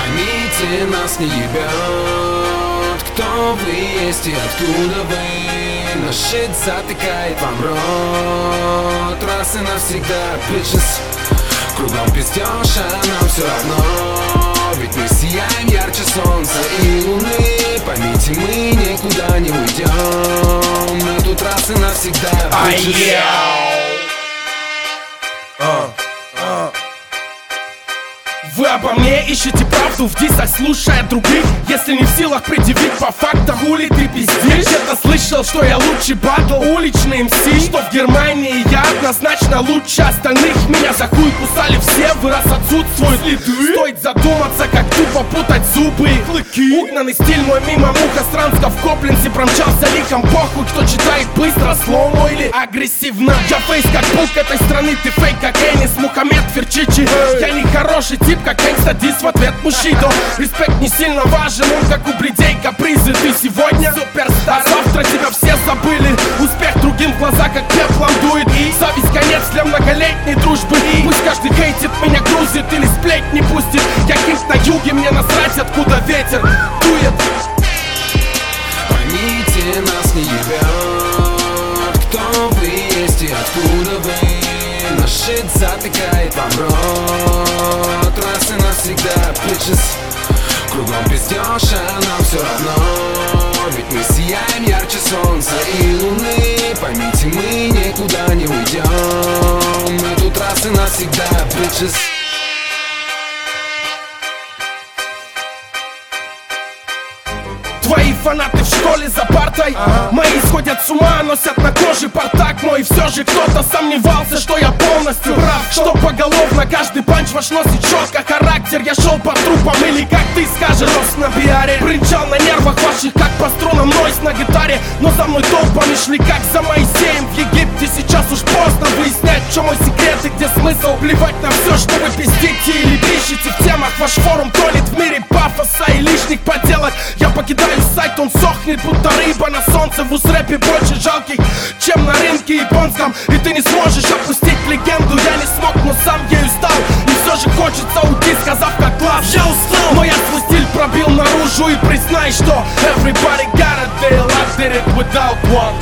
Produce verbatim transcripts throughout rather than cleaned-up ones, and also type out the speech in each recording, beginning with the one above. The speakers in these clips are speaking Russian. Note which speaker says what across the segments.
Speaker 1: Поймите, нас не ебет, кто вы есть и откуда вы. Наш щит затыкает вам рот раз и навсегда, bitches. Кругом пиздёж, а нам все равно, ведь мы сияем ярче солнца и луны. Поймите, мы никуда не уйдем, мы тут раз и навсегда, bitches.
Speaker 2: Вы обо мне ищете правду в дисах, слушая других. Если не в силах предъявить по фактам, хули ты пиздишь? Где-то слышал, что я лучший батл, уличный эм си, что в Германии я однозначно лучше остальных. Меня за хуй кусали все, вы раз отсутствуют следы. Стоит задуматься, как тупо путать зубы и клыки. Угнанный стиль мой мимо муха странска в Кобленце промчался лихом. Похуй, кто читает быстро, сломо или агрессивно. Я фейс как пук этой страны, ты фейк как Энис, Мухаммед Ферчичи. Я не хороший тип, как гангста, дис в ответ мужчина. Респект не сильно важен, он как у блядей капризы. Ты сегодня суперстар, а завтра тебя все забыли. Успех другим в глаза как пеплом дует. И зависть конец для многолетней дружбы. И пусть каждый хейтит, меня грузит или сплетни пустит. Я кинг на юге, мне насрать, откуда ветер дует.
Speaker 1: Поймите, нас не ебет, кто вы есть и откуда вы. Наш щит затыкает вам рот раз и навсегда, bitches. Кругом пиздёж, а нам все равно, ведь мы сияем ярче солнца и луны. Поймите, мы никуда не уйдем, мы тут раз и навсегда, bitches.
Speaker 2: Твои фанаты в школе за партой, ага. Мои сходят с ума, носят на коже портак мой. Все же кто-то сомневался, что я полностью прав, что поголовно каждый панч ваш носит четко характер. Я шел по трупам или как ты скажешь, рост на пиаре. Брынчал на нервах ваших, как по струнам нойс на гитаре. Но за мной толпами шли, как за Моисеем в Египте. Сейчас уж поздно выяснять, в чем мой секрет и где смысл. Плевать на все, что вы пиздите или пишете в темах. Ваш форум тонет в мире пафоса и лишних подделок. Я покидаю сайт, он сохнет, будто рыба на солнце. В ус-рэпе больше жалких, чем на рынке японском. И ты не сможешь опустить легенду. Я не смог, но сам ею стал. И все же хочется уйти, сказав как класс. Я устал, но я свой стиль пробил наружу. И признай, что everybody got a deal, I did it without one.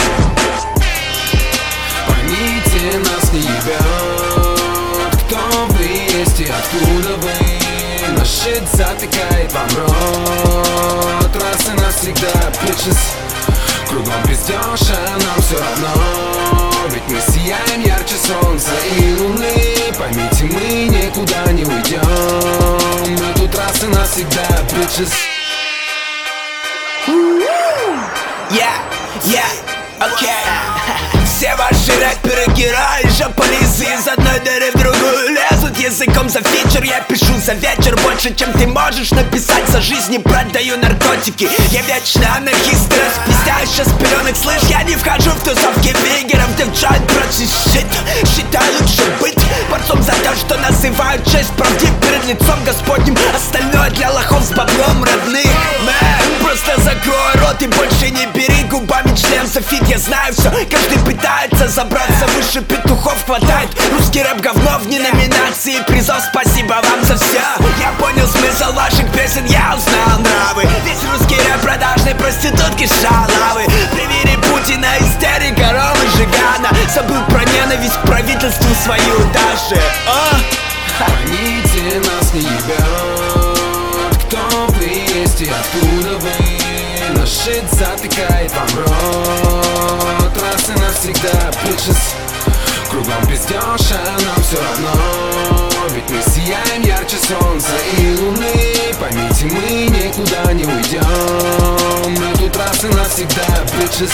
Speaker 1: Поймите, нас не ебет, кто вы есть и откуда вы. Наш щит затыкает вам рот раз и навсегда, bitches. Кругом пиздёж, а нам все равно, ведь мы сияем ярче солнца и луны. Поймите, мы никуда не уйдем, мы тут раз и навсегда, bitches.
Speaker 3: Yeah, yeah, okay. Все ваши рэперы герои, жополизы из одной дыры в другую лезут языком за фичер. Я пишу за вечер больше, чем ты можешь написать за жизнь. Не продаю наркотики, я вечный анархист. Распиздяешь с пеленок, слышь, я не вхожу в тусовки вигеров. Ты в джойнт против щит, считаю лучше быть борцом за то, что называют честь правдив перед лицом Господним. Остальное для лохов с баблом родных. Мэн, просто закрой рот и больше не бери губами член софит. Я знаю все, каждый пытается забраться выше петухов. Хватает русский рэп говно вне номинации призов. Спасибо вам за все. Я понял смысл ваших песен, я узнал нравы. Весь русский рэп продажной проститутки шалавы. Привели Путина, истерика, Ромы Жигана. Забыл про ненависть к правительству свою даже. О!
Speaker 1: Поймите, нас не ебет, кто вы есть и откуда вы. Наш щит затыкает вам рот раз и навсегда, bitches. Кругом пиздёж, а нам все равно, ведь мы сияем ярче солнца и луны. Поймите, мы никуда не уйдем, мы тут раз и навсегда, bitches.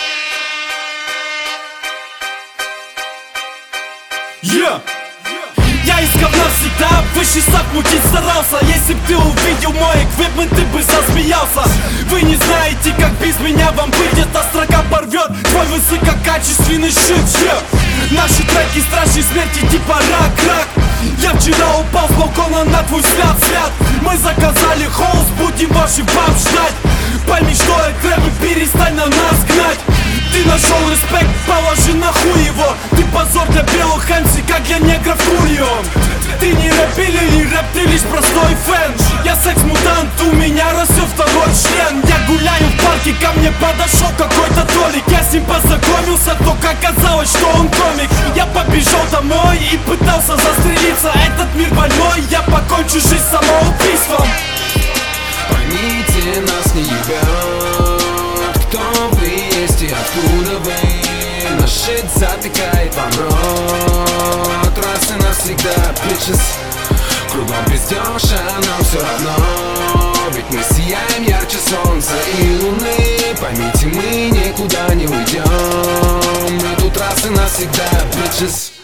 Speaker 2: Yeah. Я из говна всегда выше сад мутить старался. Если б ты увидел мой эквипмент, ты бы засмеялся. Вы не знаете, как без меня вам быть. Эта строка порвет твой высококачественный щит, yeah. Наши треки страшней смерти типа рак-рак. Я вчера упал с балкона на твой взгляд, взгляд. Мы заказали холст, будем ваши баб ждать. Пойми, что это рэп, и перестань на нас гнать. Ты нашел респект, положи нахуй его. Ты позор для белых эмси, как для негров кульон. Ты не рэп или не рэп, ты лишь простой фэн. Я секс-мутант, у меня растет второй член. Я гуляю в парке, ко мне подошел какой-то толик. Я с ним познакомился, только оказалось, что он комик. Я побежал домой и пытался застрелиться. Этот мир больной, я покончу жизнь самоубийством.
Speaker 1: Поймите, нас не ебет, кто вы есть и откуда вы. Наш шит затыкает вам рот раз и навсегда, bitches. Кругом пиздёж, а нам все равно, ведь мы сияем ярче солнца и луны. Поймите, мы никуда не уйдем, мы тут раз и навсегда, bitches.